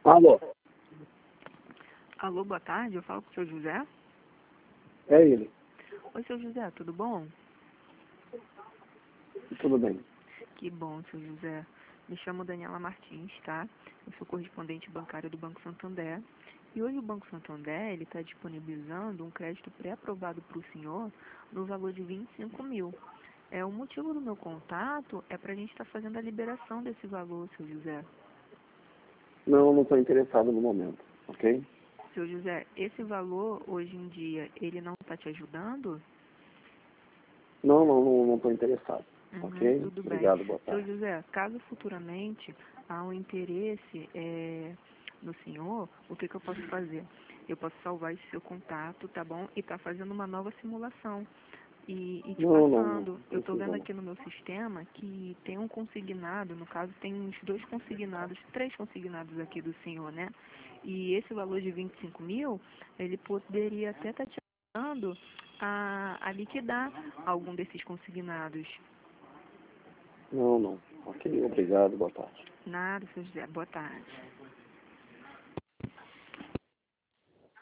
Alô, Alô, boa tarde, eu falo com o seu José. é ele. Oi, seu José, tudo bom? Tudo bem. Que bom, seu José. Me chamo Daniela Martins, tá? Eu sou correspondente bancário do Banco Santander. E hoje o Banco Santander, ele está disponibilizando um crédito pré-aprovado para o senhor no valor de 25 mil. O motivo do meu contato é para a gente estar fazendo a liberação desse valor, seu José. Não estou interessado no momento, ok? Seu José, esse valor, hoje em dia, ele não está te ajudando? Não estou interessado, ok? Tudo bem. Obrigado, boa Seu tarde. José, caso futuramente há um interesse no senhor, o que eu posso fazer? Eu posso salvar esse seu contato, tá bom? E tá fazendo uma nova simulação. E te Não passando, eu estou precisa vendo não. aqui no meu sistema que tem um consignado, no caso tem uns 2 consignados, 3 consignados aqui do senhor, né? E esse valor de 25 mil, ele poderia até estar te ajudando a liquidar algum desses consignados. Não. Ok, obrigado, boa tarde. Nada, seu José. Boa tarde.